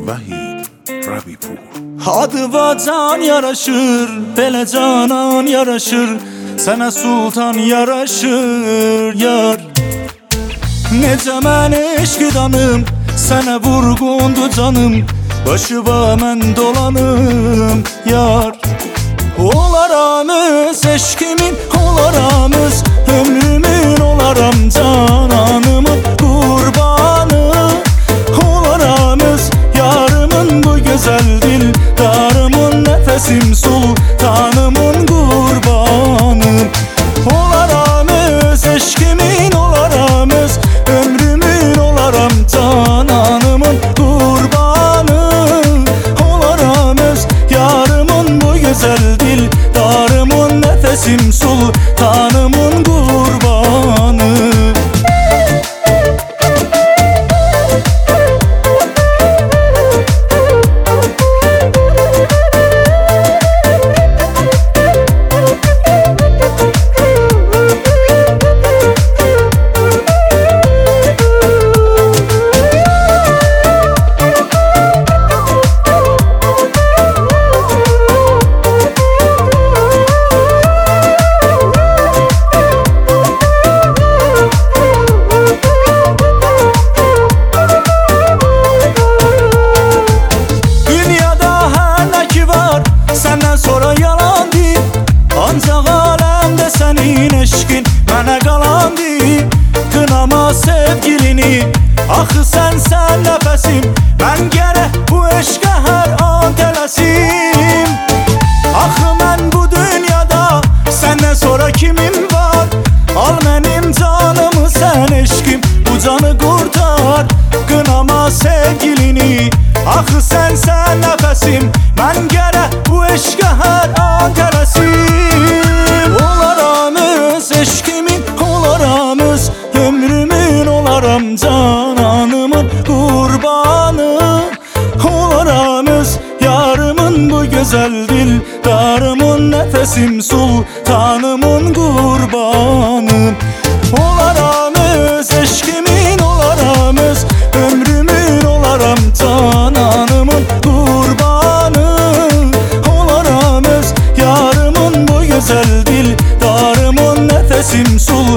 Vahid Rabipur. Adıva can yaraşır, belə canan yaraşır, sənə sultan yaraşır yar. Necə mən eşqidanım, sənə vurğundu canım, başıva mən dolanım yar. Olaram öz eşkimin, olaram öz ömrümün, olaram cananımın qurbanı. Olaram öz yarımın, bu gözəl dildarımın, nəfəsim sultanımın qurbanı. Olaram öz eşkimin, olaram öz ömrümün, olaram cananımın qurbanı. Olaram öz yarımın, bu gözəl dildarımın, nəfəsim sultanımın qurbanı. Səndən sonra yalandı, ancaq aləmdə sənin eşqin mənə qalandı. Qınama sevgilini, axı sənsən nəfəsim, mən gərək bu eşqə hər an tələsim. Axı mən bu dünyada səndən sonra kimim var? Al mənim canımı sən eşqim, bu canı qurtar. Qınama sevgilini, axı sənsən nəfəsim, mən gərək bu eşqə hər an tələsim. Olaram öz eşqimin, olaram öz ömrümün, olaram cananımın qurbanı. Olaram öz yarımın, bu gözəl dildarımın, nəfəsim sultanımın qurbanı. Olaram öz eşqimin, olaram öz ömrümün, olaram cananımın qurbanı. Olaram öz yarımın, bu gözəl dildarımın, nəfəsim sultanımın